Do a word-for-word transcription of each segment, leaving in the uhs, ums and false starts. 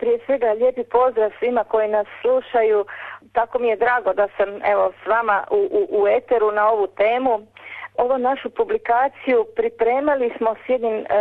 Prije svega lijepi pozdrav svima koji nas slušaju. Tako mi je drago da sam evo s vama u, u, u eteru na ovu temu. Ovu našu publikaciju pripremali smo s jednim e,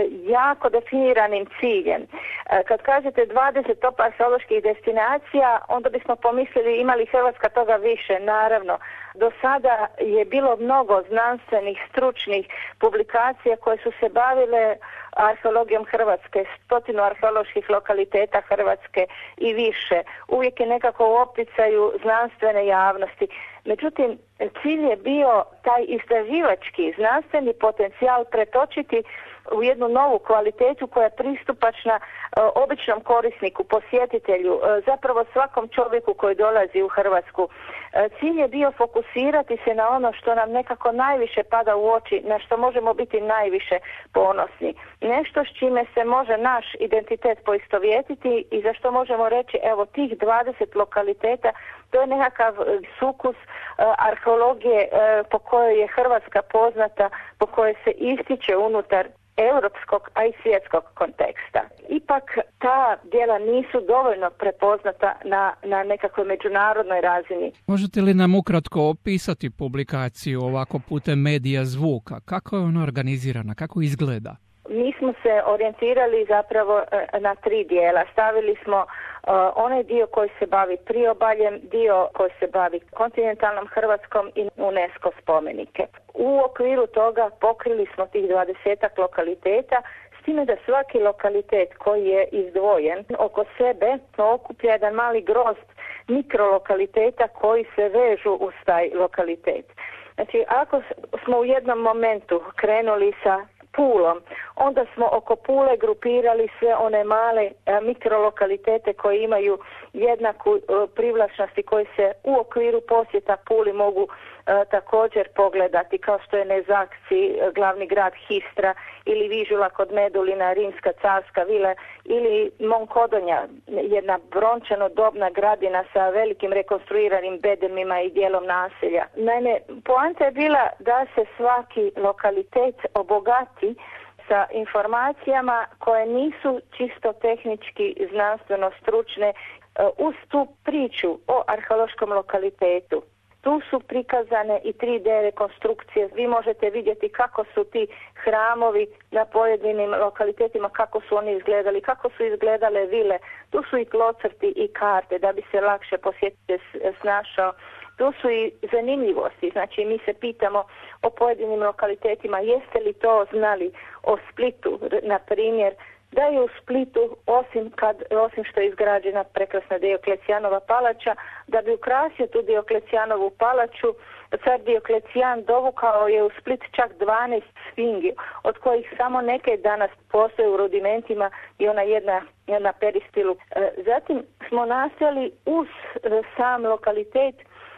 jako definiranim ciljem. E, kad kažete dvadeset top arheoloških destinacija, onda bismo pomislili ima li Hrvatska toga više. Naravno, do sada je bilo mnogo znanstvenih, stručnih publikacija koje su se bavile arheologijom Hrvatske, stotinu arheoloških lokaliteta Hrvatske i više. Uvijek je nekako u opticaju znanstvene javnosti. Međutim, cilj je bio taj istraživački znanstveni potencijal pretočiti u jednu novu kvalitetu koja je pristupačna e, običnom korisniku, posjetitelju, e, zapravo svakom čovjeku koji dolazi u Hrvatsku. E, cilj je bio fokusirati se na ono što nam nekako najviše pada u oči, na što možemo biti najviše ponosni. Nešto s čime se može naš identitet poistovjetiti i za što možemo reći evo tih dvadeset lokaliteta, to je nekakav sukus e, arheologije e, po kojoj je Hrvatska poznata, po kojoj se ističe unutar europskog, a i svjetskog konteksta. Ipak ta djela nisu dovoljno prepoznata na, na nekakvoj međunarodnoj razini. Možete li nam ukratko opisati publikaciju ovako putem medija zvuka? Kako je ona organizirana? Kako izgleda? Mi smo se orijentirali zapravo na tri dijela. Stavili smo uh, onaj dio koji se bavi priobaljem, dio koji se bavi kontinentalnom Hrvatskom i UNESCO spomenike. U okviru toga pokrili smo tih dvadesetak lokaliteta, s time da svaki lokalitet koji je izdvojen oko sebe okuplja jedan mali grozd mikrolokaliteta koji se vežu uz taj lokalitet. Znači, ako smo u jednom momentu krenuli sa Pulom, onda smo oko Pule grupirali sve one male a, mikrolokalitete koji imaju jednaku a, privlačnost i koji se u okviru posjeta Puli mogu a, također pogledati, kao što je Nezakci, glavni grad Histra, ili Vižula kod Medulina, rimska carska vila, ili Monkodonja, jedna brončano dobna gradina sa velikim rekonstruiranim bedemima i dijelom naselja. Naime, poanta je bila da se svaki lokalitet obogati sa informacijama koje nisu čisto tehnički, znanstveno stručne uz tu priču o arheološkom lokalitetu. Tu su prikazane i tri D rekonstrukcije. Vi možete vidjeti kako su ti hramovi na pojedinim lokalitetima, kako su oni izgledali, kako su izgledale vile. Tu su i tlocrti i karte da bi se lakše posjetitelj snašao. Tu su i zanimljivosti, znači mi se pitamo o pojedinim lokalitetima, jeste li to znali o Splitu, na primjer, da je u Splitu, osim, kad, osim što je izgrađena prekrasna Dioklecijanova palača, da bi ukrasio tu Dioklecijanovu palaču, car Dioklecijan dovukao je u Split čak dvanaest sfingi, od kojih samo neke danas postoje u rudimentima i ona jedna, jedna peristilu. Zatim smo nastojali uz sam lokalitet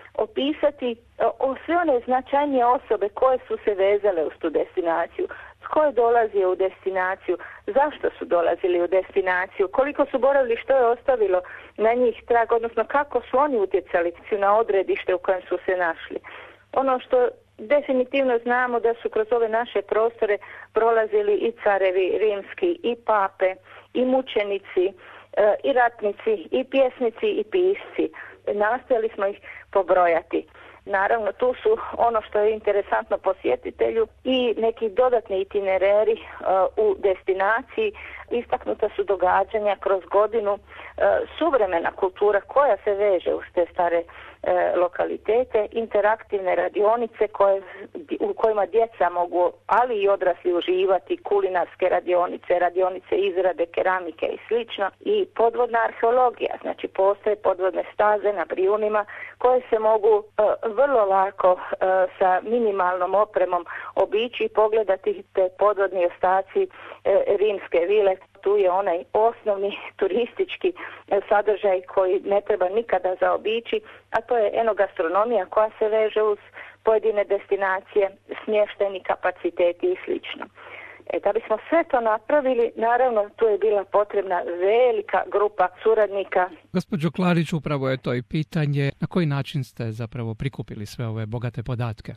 opisati o sve one značajnije osobe koje su se vezale uz tu destinaciju, s koje dolazi u destinaciju, zašto su dolazili u destinaciju, koliko su boravili, što je ostavilo na njih trag, odnosno kako su oni utjecali na odredište u kojem su se našli. Ono što definitivno znamo da su kroz ove naše prostore prolazili i carevi rimski, i pape, i mučenici, i ratnici, i pjesnici, i pisci. Nastojali smo ih pobrojati. Naravno, tu su ono što je interesantno posjetitelju i neki dodatni itinereri uh, u destinaciji. Istaknuta su događanja kroz godinu, uh, suvremena kultura koja se veže uz te stare uh, lokalitete, interaktivne radionice koje, u kojima djeca mogu, ali i odrasli uživati, kulinarske radionice, radionice izrade keramike i slično, i podvodna arheologija, znači postoje podvodne staze na Brijunima koje se mogu uh, vrlo lako uh, sa minimalnom opremom obići i pogledati te podvodni ostaci uh, rimske vile. Tu je onaj osnovni turistički uh, sadržaj koji ne treba nikada zaobići, a to je enogastronomija koja se veže uz pojedine destinacije, smještajni kapaciteti i slično. E, da bismo sve to napravili, naravno tu je bila potrebna velika grupa suradnika. Gospođo Klarić, upravo je to i pitanje. Na koji način ste zapravo prikupili sve ove bogate podatke?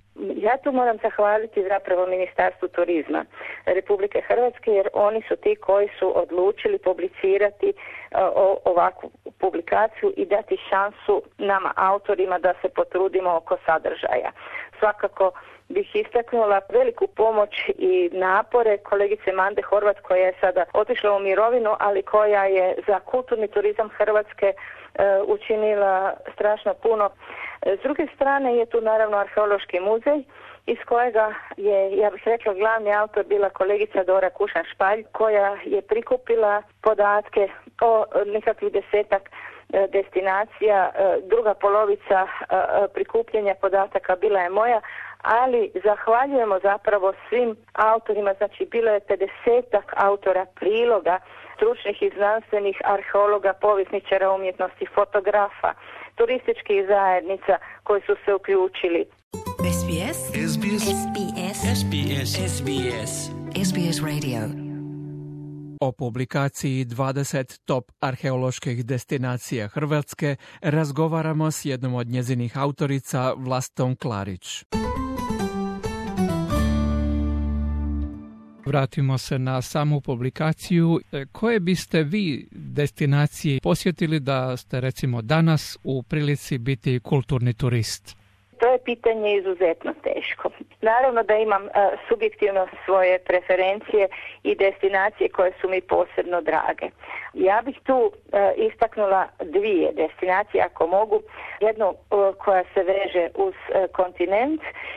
Ja tu moram zahvaliti zapravo Ministarstvu turizma Republike Hrvatske, jer oni su ti koji su odlučili publicirati uh, o, ovakvu publikaciju i dati šansu nama autorima da se potrudimo oko sadržaja. Svakako bih istaknula veliku pomoć i napore kolegice Mande Horvat, koja je sada otišla u mirovinu, ali koja je za kulturni turizam Hrvatske uh, učinila strašno puno. S druge strane je tu naravno Arheološki muzej, iz kojega je, ja bih rekla, glavni autor bila kolegica Dora Kušan-Špalj, koja je prikupila podatke o nekakvih desetak destinacija. Druga polovica prikupljanja podataka bila je moja, ali zahvaljujemo zapravo svim autorima, znači bilo je pedesetak autora priloga, stručnih i znanstvenih, arheologa, povjesničara umjetnosti, fotografa, turističkih zajednica koji su se uključili. S B S S B S S B S S B S S B S S B S Radio. O publikaciji dvadeset top arheoloških destinacija Hrvatske razgovaramo s jednom od njezinih autorica, Vlastom Klarić. Vratimo se na samu publikaciju. Koje biste vi destinacije posjetili da ste recimo danas u prilici biti kulturni turist? To je pitanje izuzetno teško. Naravno da imam uh, subjektivno svoje preferencije i destinacije koje su mi posebno drage. Ja bih tu uh, istaknula dvije destinacije ako mogu. Jednu uh, koja se veže uz uh, kontinent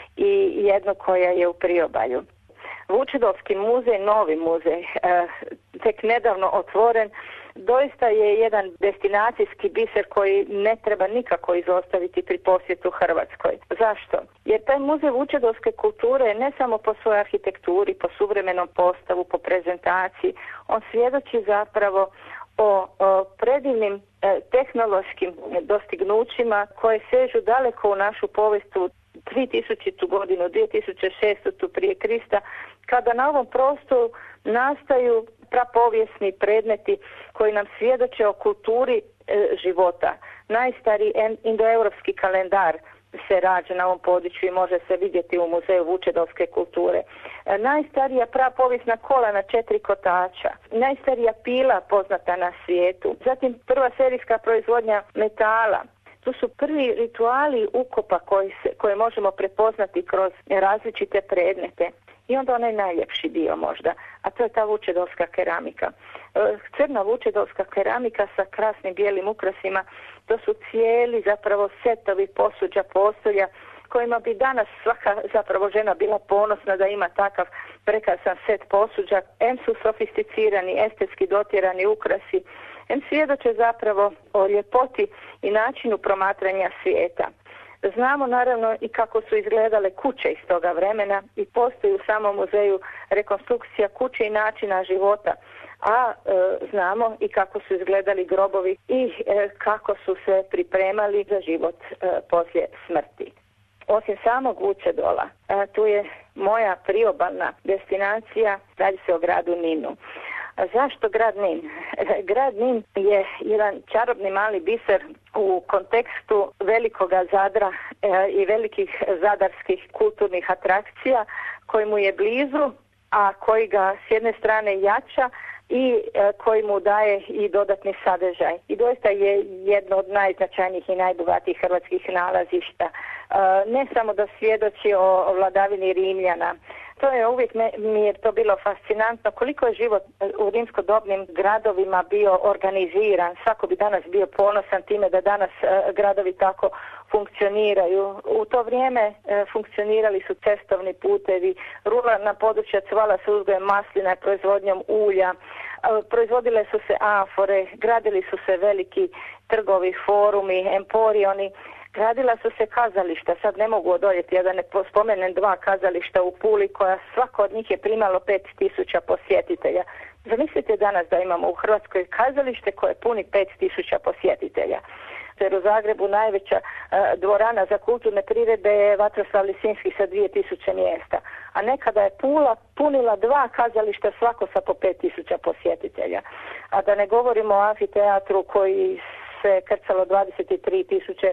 i jednu koja je u priobalju. Vučedolski muzej, novi muzej, uh, tek nedavno otvoren, doista je jedan destinacijski biser koji ne treba nikako izostaviti pri posjetu Hrvatskoj. Zašto? Jer taj muzej vučedolske kulture je ne samo po svojoj arhitekturi, po suvremenom postavu, po prezentaciji, on svjedoči zapravo o, o predivnim e, tehnološkim dostignućima koje sežu daleko u našu povijest u tri tisućitu godinu, dvije tisuće šestotu prije Krista, kada na ovom prostoru nastaju prapovijesni predmeti koji nam svjedoče o kulturi e, života. Najstariji indoeuropski kalendar se rađa na ovom području i može se vidjeti u Muzeju vučedolske kulture. E, najstarija prapovijesna kola na četiri kotača, najstarija pila poznata na svijetu, zatim prva serijska proizvodnja metala. Tu su prvi rituali ukopa koji se, koje možemo prepoznati kroz različite predmete. I onda onaj najljepši dio možda, a to je ta vučedolska keramika. Crna vučedolska keramika sa krasnim bijelim ukrasima, to su cijeli zapravo setovi posuđa, postolja, kojima bi danas svaka zapravo žena bila ponosna da ima takav prekrasan set posuđa. Em su sofisticirani, estetski dotjerani ukrasi, em svjedoče zapravo o ljepoti i načinu promatranja svijeta. Znamo naravno i kako su izgledale kuće iz toga vremena i postoji u samom muzeju rekonstrukcija kuće i načina života, a e, znamo i kako su izgledali grobovi i e, kako su se pripremali za život e, poslije smrti. Osim samog Vučedola, e, tu je moja priobalna destinacija, radi se o gradu Ninu. A zašto grad Nin? Grad Nin je jedan čarobni mali biser u kontekstu velikoga Zadra e, i velikih zadarskih kulturnih atrakcija koji mu je blizu, a koji ga s jedne strane jača i e, koji mu daje i dodatni sadržaj. I doista je jedno od najznačajnijih i najbogatijih hrvatskih nalazišta. E, ne samo da svjedoči o, o vladavini Rimljana. To je uvijek me, mi je to bilo fascinantno koliko je život u rimskodobnim gradovima bio organiziran. Svako bi danas bio ponosan time da danas e, gradovi tako funkcioniraju. U to vrijeme e, funkcionirali su cestovni putevi, ruralna područja cvala se uzgojem maslina i proizvodnjom ulja, e, proizvodile su se amfore, gradili su se veliki trgovi, forumi, emporioni. Gradila su se kazališta, sad ne mogu odoljeti, ja da ne spomenem dva kazališta u Puli koja svako od njih je primalo pet tisuća posjetitelja. Zamislite danas da imamo u Hrvatskoj kazalište koje puni pet tisuća posjetitelja. Jer u Zagrebu najveća uh, dvorana za kulturne priredbe je Vatroslav Lisinski sa dvije tisuće mjesta. A nekada je Pula punila dva kazališta svako sa po pet tisuća posjetitelja. A da ne govorimo o amfiteatru koji se krcalo dvadeset tri tisuće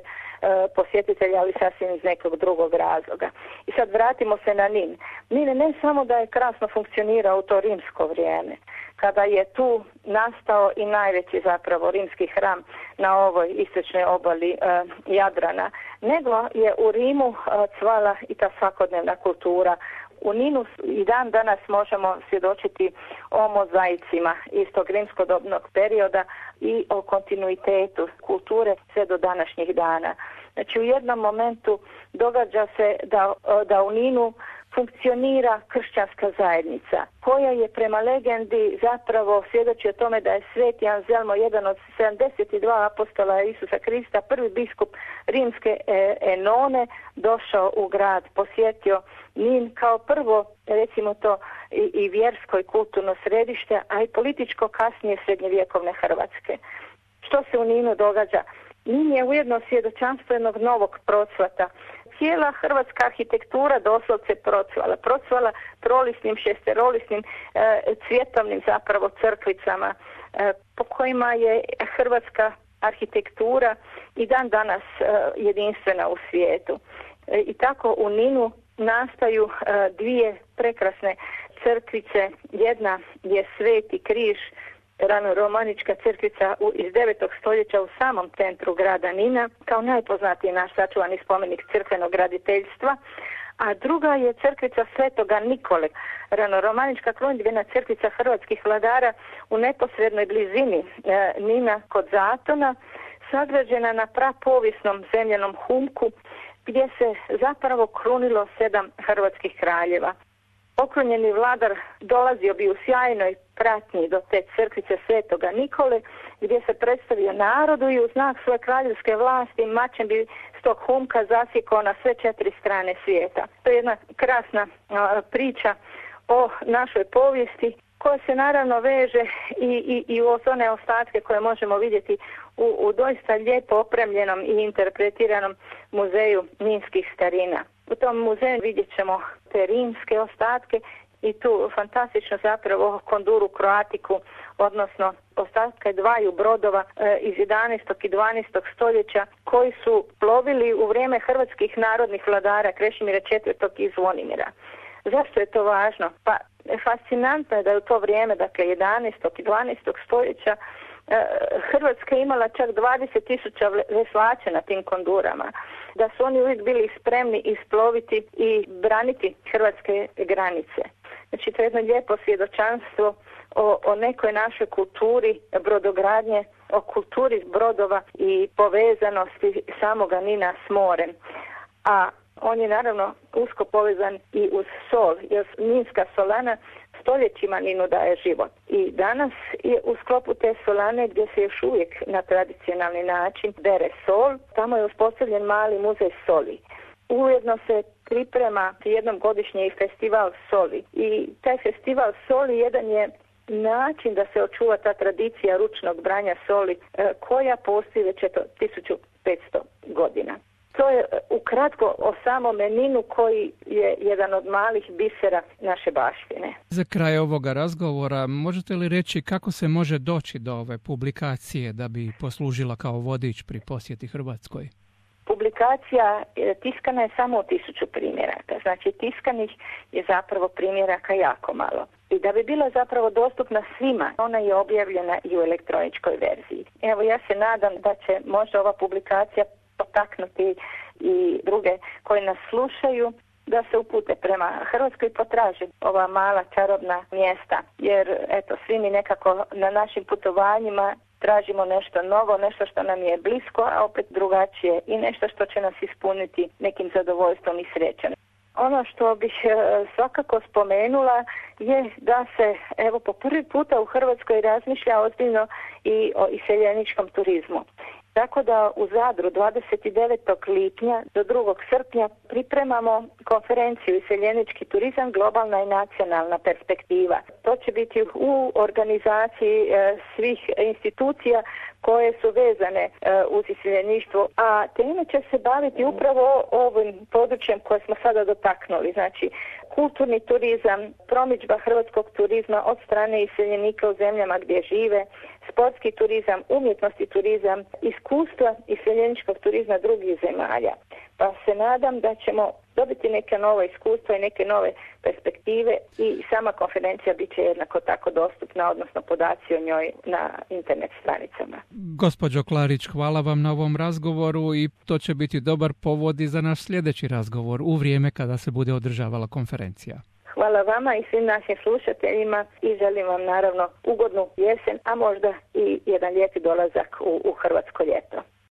posjetitelja, ali sasvim iz nekog drugog razloga. I sad vratimo se na Nin. Nin ne samo da je krasno funkcionirao u to rimsko vrijeme, kada je tu nastao i najveći zapravo rimski hram na ovoj istočnoj obali e, Jadrana, nego je u Rimu e, cvala i ta svakodnevna kultura. U Ninu i dan danas možemo svjedočiti o mozaicima iz tog rimskodobnog perioda i o kontinuitetu kulture sve do današnjih dana. Znači u jednom momentu događa se da, da u Ninu funkcionira kršćanska zajednica, koja je prema legendi zapravo svjedoči o tome da je sveti Anzelmo, jedan od sedamdeset dva apostola Isusa Krista, prvi biskup rimske Enone, došao u grad, posjetio Nin kao prvo, recimo to, i, i vjersko i kulturno središte, a i političko kasnije srednjevjekovne Hrvatske. Što se u Ninu događa? Nin je ujedno svjedočanstvo jednog novog procvata. Cijela hrvatska arhitektura doslovce procvala. Procvala trolisnim, šesterolisnim, e, cvjetovnim zapravo crkvicama e, po kojima je hrvatska arhitektura i dan danas e, jedinstvena u svijetu. E, I tako u Ninu nastaju e, dvije prekrasne crkvice. Jedna je Sveti križ, rano-romanička crkvica iz devetog stoljeća u samom centru grada Nina, kao najpoznatiji naš sačuvani spomenik crkvenog graditeljstva, a druga je crkvica Svetoga Nikole, rano-romanička krunidbena crkvica hrvatskih vladara u neposrednoj blizini e, Nina kod Zatona, sagrađena na prapovijesnom zemljanom humku, gdje se zapravo krunilo sedam hrvatskih kraljeva. Okrunjeni vladar dolazio bi u sjajnoj pratnji do te crkvice Svetoga Nikole, gdje se predstavio narodu i u znak svoje kraljevske vlasti mačem bi s tog humka zasjekao na sve četiri strane svijeta. To je jedna krasna a, priča o našoj povijesti, koja se naravno veže i, i, i u one ostatke koje možemo vidjeti u, u doista lijepo opremljenom i interpretiranom muzeju ninskih starina. U tom muzeju vidjet ćemo te rimske ostatke i tu fantastično zapravo konduru kroatiku, odnosno ostatke dvaju brodova e, iz jedanaestog i dvanaestog stoljeća koji su plovili u vrijeme hrvatskih narodnih vladara Krešimira četvrtog i Zvonimira. Zašto je to važno? Pa fascinantno je da je u to vrijeme, dakle jedanaestog i dvanaestog stoljeća, Hrvatska imala čak dvadeset tisuća veslača na tim kondurama, da su oni uvijek bili spremni isploviti i braniti hrvatske granice. Znači to je jedno lijepo svjedočanstvo o, o nekoj našoj kulturi brodogradnje, o kulturi brodova i povezanosti samoga Nina s morem. A on je naravno usko povezan i uz sol, jer ninska solana stoljećima Ninu daje život. I danas je u sklopu te solane, gdje se još uvijek na tradicionalni način bere sol, tamo je uspostavljen mali muzej soli. Ujedno se priprema jednom godišnje i festival soli. I taj festival soli jedan je način da se očuva ta tradicija ručnog branja soli koja postoji već eto tisuću petsto godina. To je ukratko o samome Ninu koji je jedan od malih bisera naše baštine. Za kraj ovoga razgovora možete li reći kako se može doći do ove publikacije da bi poslužila kao vodič pri posjeti Hrvatskoj? Publikacija tiskana je samo u tisuću primjeraka, znači tiskanih je zapravo primjeraka jako malo. I da bi bila zapravo dostupna svima, ona je objavljena i u elektroničkoj verziji. Evo ja se nadam da će možda ova publikacija potaknuti i druge koji nas slušaju da se upute prema Hrvatskoj i potraže ova mala čarobna mjesta. Jer eto, svi mi nekako na našim putovanjima tražimo nešto novo, nešto što nam je blisko, a opet drugačije i nešto što će nas ispuniti nekim zadovoljstvom i srećom. Ono što bih svakako spomenula je da se evo po prvi puta u Hrvatskoj razmišlja ozbiljno i o iseljeničkom turizmu. Tako da u Zadru dvadeset devetog lipnja do drugog srpnja pripremamo konferenciju Iseljenički turizam, globalna i nacionalna perspektiva. To će biti u organizaciji e, svih institucija koje su vezane e, uz iseljeništvo, a time će se baviti upravo ovim područjem koje smo sada dotaknuli, znači kulturni turizam, promidžba hrvatskog turizma od strane iseljenika u zemljama gdje žive, sportski turizam, umjetnosti turizam, iskustva iseljeničkog turizma drugih zemalja. Pa se nadam da ćemo dobiti neke nove iskustva i neke nove perspektive i sama konferencija bit će jednako tako dostupna, odnosno podaci o njoj na internet stranicama. Gospođo Klarić, hvala vam na ovom razgovoru i to će biti dobar povod i za naš sljedeći razgovor u vrijeme kada se bude održavala konferencija. Hvala vama i svim našim slušateljima i želim vam naravno ugodnu jesen, a možda i jedan lijepi dolazak u, u hrvatsko ljeto.